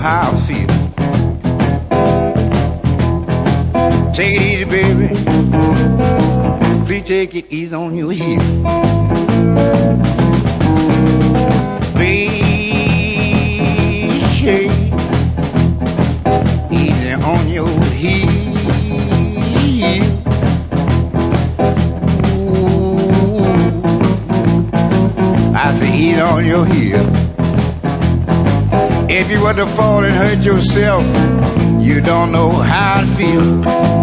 how I feel. Take it easy, baby. Please take it easy on your heel. Please take it easy on your heel. I say easy on your heel. If you were to fall and hurt yourself, you don't know how to feel.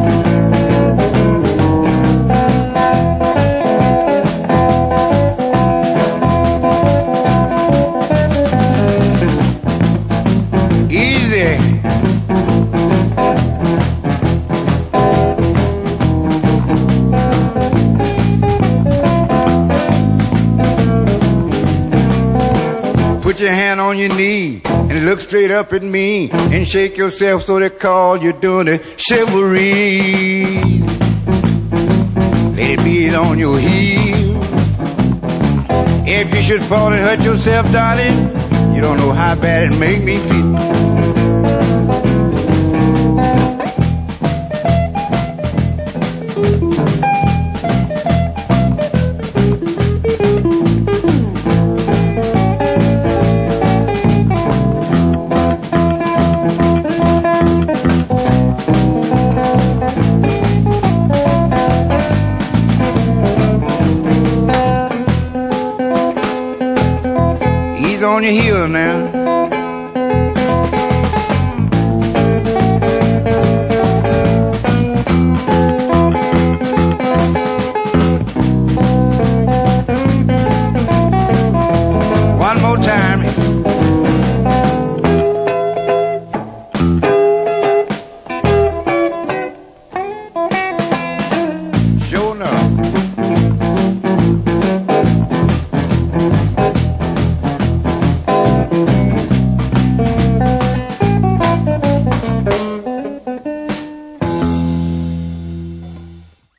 Easy. Put your hand on your knee and look straight up at me and shake yourself so they call you doing the chivalry. Let it be on your heel. If you should fall and hurt yourself, darling, you don't know how bad it make me feel.